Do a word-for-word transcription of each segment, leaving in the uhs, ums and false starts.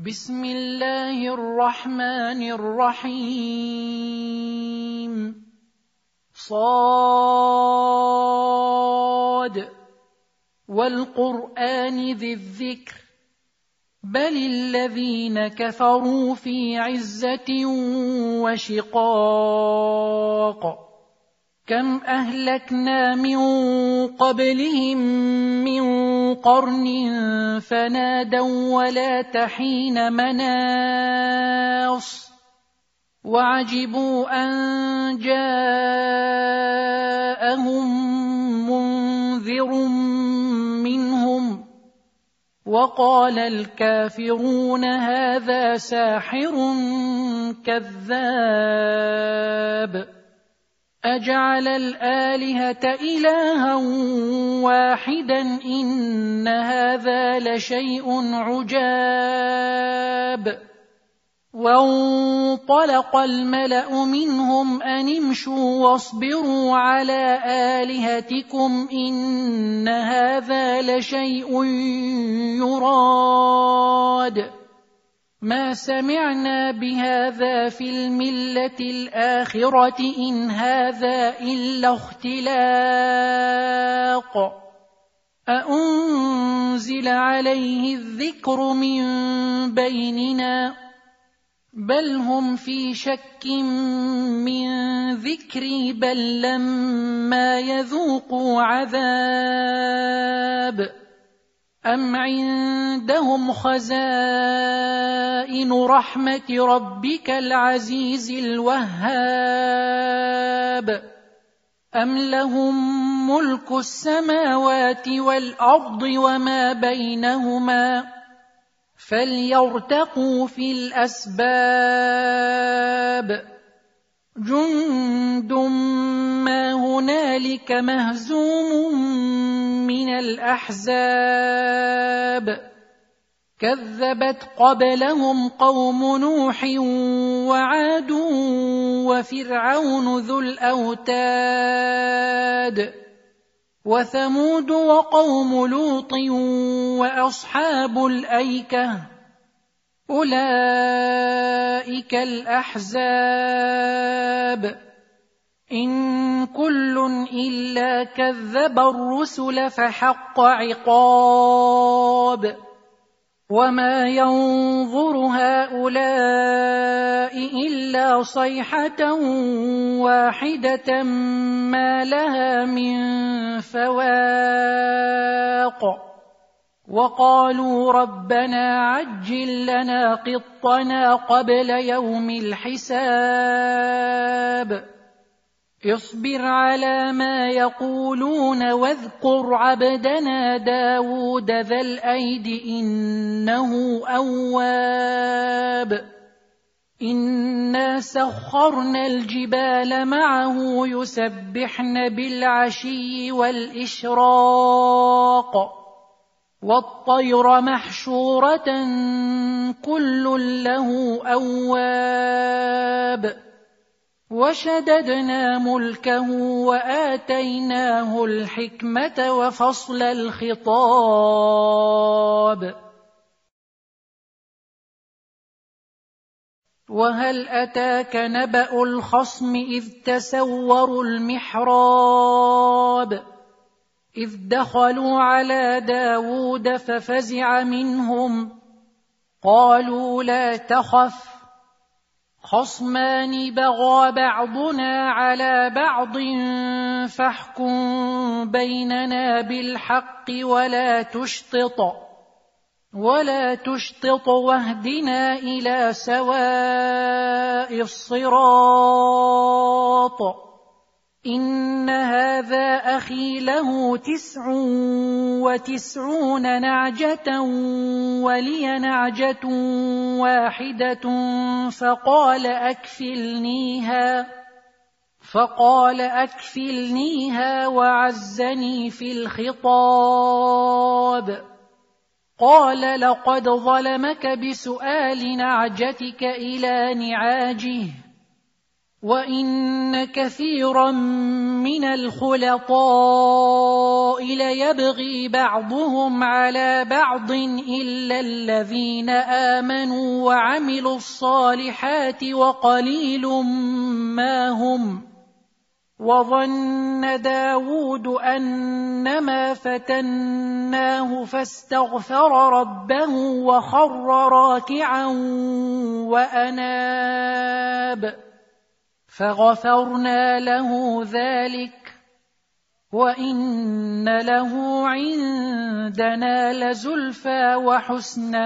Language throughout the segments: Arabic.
بسم الله الرحمن الرحيم صاد والقرآن ذي الذكر بل الذين كفروا في عزة وشقاق كم أهلكنا من قبلهم من قرن فنادوا ولا تحين مناص وعجبوا أن جاءهم منذر منهم وقال الكافرون هذا ساحر كذاب أجعل الآلهة إلها واحدا إن هذا لشيء عجاب وانطلق الملأ منهم أن امشوا واصبروا على آلهتكم إن هذا لشيء يراد ما سمعنا بهذا في الملة الآخرة إن هذا إلا اختلاق أأنزل عليه الذكر من بيننا بل هم في شك من ذكري بل لما يذوقوا عذاب أم عندهم خزائن رحمة ربك العزيز الوهاب أم لهم ملك السماوات والأرض وما بينهما فليرتقوا في الأسباب جند ما هنالك مهزوم من الأحزاب كذبت قبلهم قوم نوح وعاد وفرعون ذو الأوتاد وثمود وقوم لوط وأصحاب الأيكة أولئك الأحزاب إن كل إلا كذب الرسل فحق عقاب وما ينظر هؤلاء إلا صيحة واحدة ما لها من فواق وقالوا ربنا عجل لنا قطنا قبل يوم الحساب اصبر على ما يقولون واذكر عبدنا داود ذا الأيد إنه أواب إنا سخرنا الجبال معه يسبحن بالعشي والإشراق والطير محشورة كل له أواب وشددنا ملكه وآتيناه الحكمة وفصل الخطاب وهل أتاك نبأ الخصم إذ تسوروا المحراب إذ دخلوا على داود ففزع منهم قالوا لا تخف خصمان بغى بعضنا على بعض فاحكم بيننا بالحق ولا تشطط ولا تشطط واهدنا إلى سواء الصراط إن هذا أخي له تسع وتسعون نعجة ولي نعجة واحدة فقال أكفلنيها فقال أكفلنيها وعزني في الخطاب قال لقد ظلمك بسؤال نعجتك إلى نعاجه وإن كثيرا من الخلطاء ليبغي بعضهم على بعض إلا الذين آمنوا وعملوا الصالحات وقليل ما هم. وظن داود أنما فتناه فاستغفر ربه وخر راكعا وأناب فغفرنا له ذلك وإن له عندنا لزلفى وحسن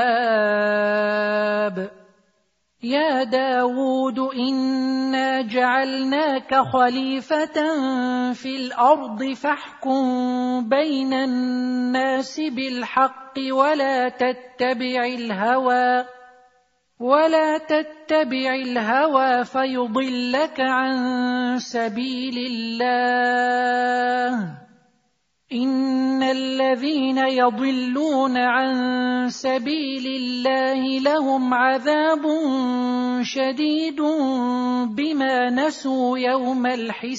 مآب. يا داود إنا جعلناك خليفة في الأرض فاحكم بين الناس بالحق ولا تتبع الهوى ولا تتبع الهوى فيضلك عن سبيل الله. إن الذين يضلون عن سبيل الله لهم عذاب شديد بما نسوا يوم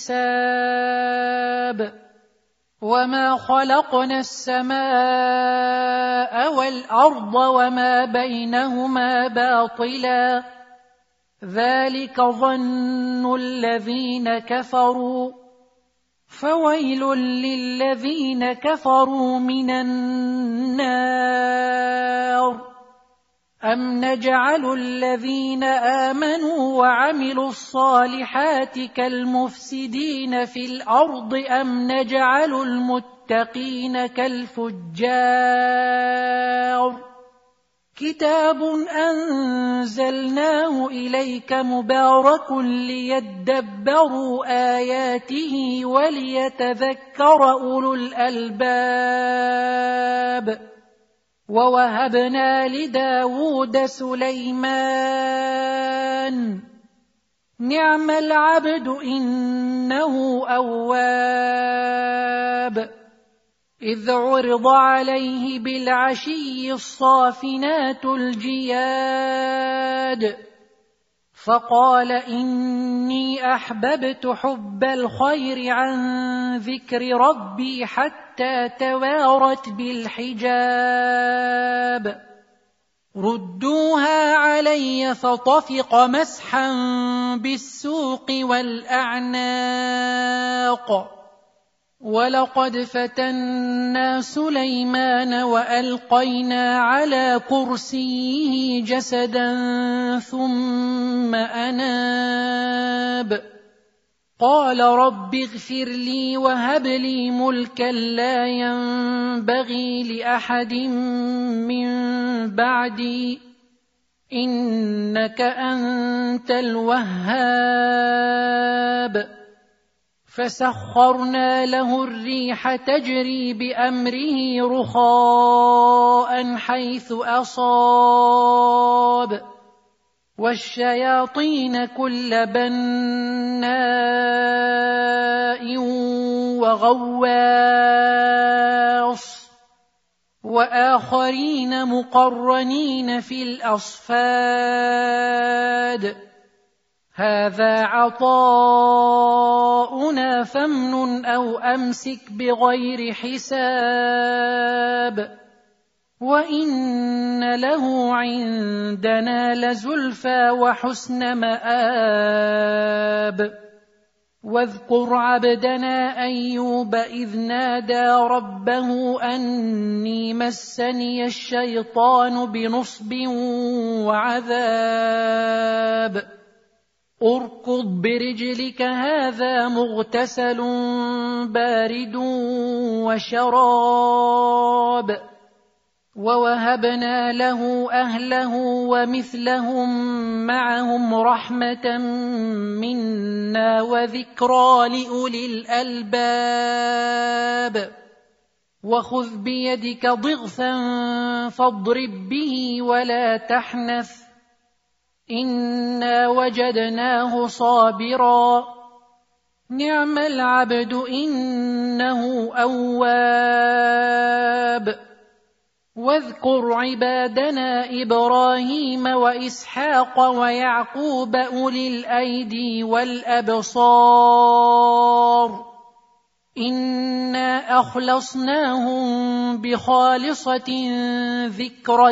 الحساب. وما خلقنا السماء والأرض وما بينهما باطلا ذلك ظن الذين كفروا فويل للذين كفروا من النار. أم نجعل الذين آمنوا وعملوا الصالحات كالمفسدين في الأرض أم نجعل المتقين كالفجار. كتاب أنزلناه إليك مبارك ليدبروا آياته وليتذكر أولو الألباب. ووهبنا لداود سليمان نعم العبد إنه أواب. إذ عرض عليه بالعشي الصافنات الجياد فقال إني أحببت حب الخير عن ذكر ربي حتى توارت بالحجاب. ردوها علي فطفق مسحا بالسوق والأعناق. ولقد فتنا سليمان وألقينا على كرسيه جسدا ثم أناب قال رب اغفر لي وهب لي ملكا لا ينبغي لأحد من بعدي إنك أنت الوهاب. فسخرنا له الريح تجري بأمره رخاء حيث أصاب والشياطين كل بناء وغواص وآخرين مقرنين في الأصفاد. هذا عطاؤنا فامنن أو أمسك بغير حساب وإن له عندنا لزلفى وحسن مآب. واذكر عبدنا أيوب إذ نادى ربه أني مسني الشيطان بنصب وعذاب. اركض برجلك هذا مغتسل بارد وشراب. ووهبنا له أهله ومثلهم معهم رحمة منا وذكرى لأولي الألباب. وخذ بيدك ضغثا فاضرب به ولا تحنث إنا وجدناه صابرا نعم العبد إنه أواب. واذكر عبادنا إبراهيم وإسحاق ويعقوب أولي الأيدي والأبصار إنا أخلصناهم بخالصة ذكر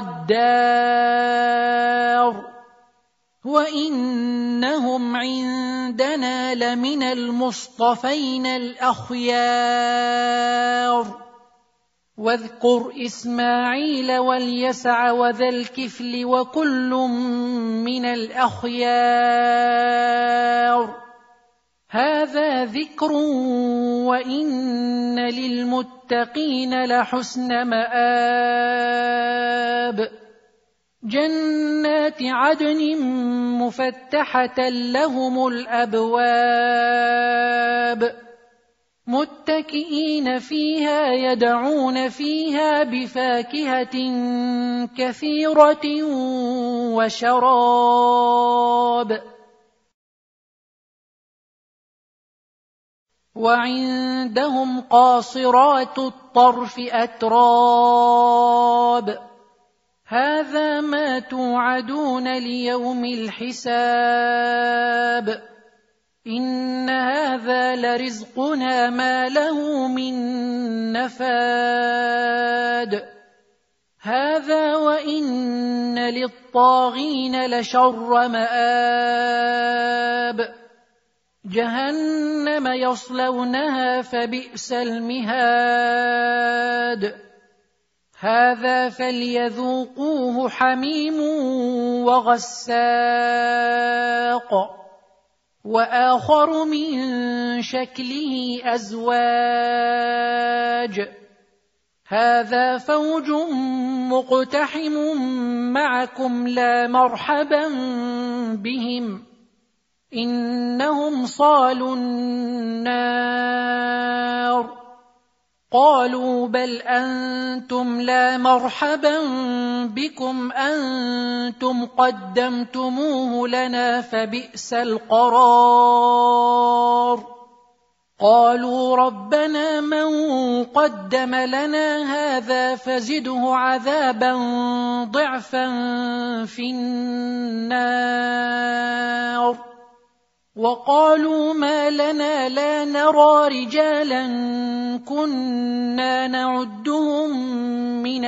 الدار وإنهم عندنا لمن المصطفين الأخيار واذكر إسماعيل واليسع وذا الكفل وكل من الأخيار هذا ذكر وإن للمتقين لحسن مآب جنات عدن مفتحة لهم الأبواب متكئين فيها يدعون فيها بفاكهة كثيرة وشراب وعندهم قاصرات الطرف أتراب هذا ما توعدون ليوم الحساب إن هذا لرزقنا ما له من نفاد هذا وإن للطاغين لشر مآب جهنم يصلونها فبئس المهاد هذا فليذوقوه حميم وغساق وآخر من شكله أزواج هذا فوج مقتحم معكم لا مرحبا بهم إنهم صالوا النار قالوا بل أنتم لا مرحبا بكم أنتم قدمتموه لنا فبئس القرار قالوا ربنا من قدم لنا هذا فزده عذابا ضعفا في النار وقالوا ما لنا لا نرى رجالا كنا نعدهم من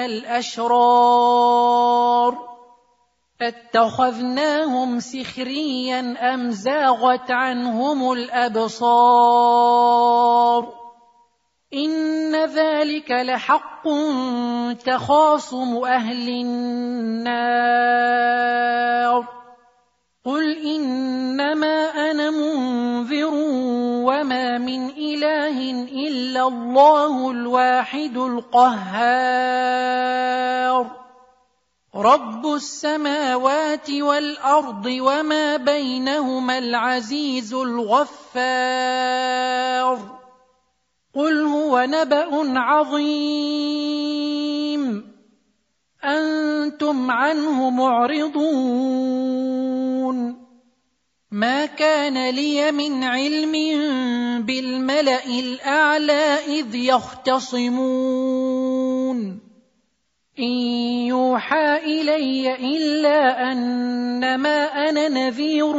الأشرار اتخذناهم سخريا أم زاغت عنهم الأبصار إن ذلك لحق تخاصم أهل النار قل إنما أنا منذر وما من إله إلا الله الواحد القهار رب السماوات والأرض وما بينهما العزيز الغفار قل هو نبأ عظيم أنتم عنه معرضون ما كان لي من علم بالملأ الأعلى إذ يختصمون إن يوحى إلي إلا أنما أنا نذير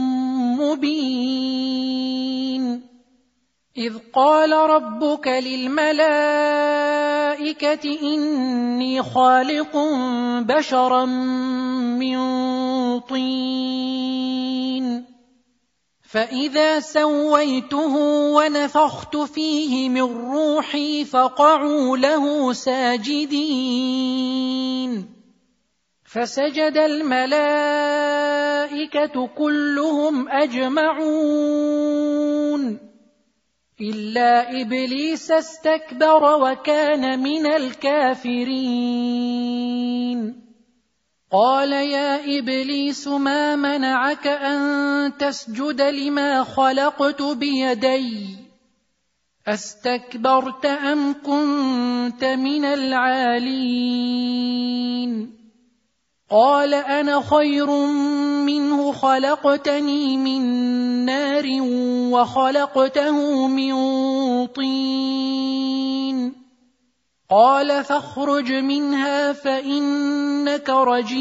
مبين إذ قال ربك للملائكة إني خالق بشرا من طين فإذا سويته ونفخت فيه من روحي فقعوا له ساجدين فسجد الملائكة كلهم أجمعون إلا إبليس استكبر وكان من الكافرين قال يا إبليس ما منعك أن تسجد لما خلقت بيدي أستكبرت أم كنت من العالين قال أنا خير منه خلقتني من نار وخلقته من طين قال فاخرج منها فإنك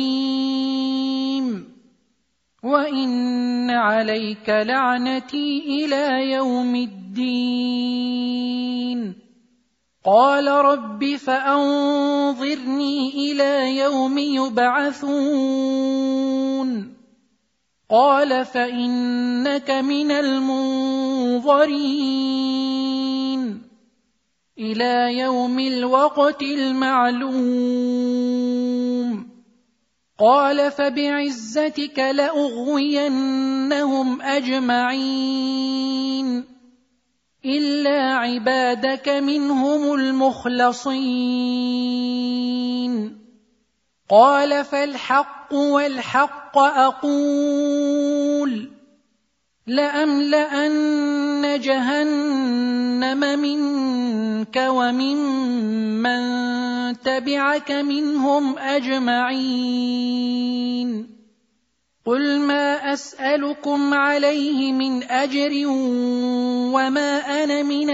رجيم وإن عليك لعنتي إلى يوم الدين. قال رب فأنظرني إلى يوم يبعثون. قال فإنك من المنظرين إلى يوم الوقت المعلوم. قال فبعزتك لأغوينهم أجمعين إلا عبادك منهم المخلصين. قال فالحق والحق أقول لأملأن جهنم منك وممن تبعك منهم أجمعين. قل ما أسألكم عليه من أجر وما أنا من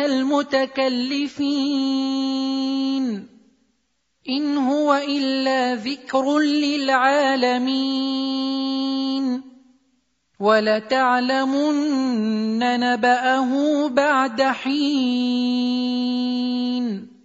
المتكلفين إن هو إلا ذكر للعالمين ولتعلمن نبأه بعد حين.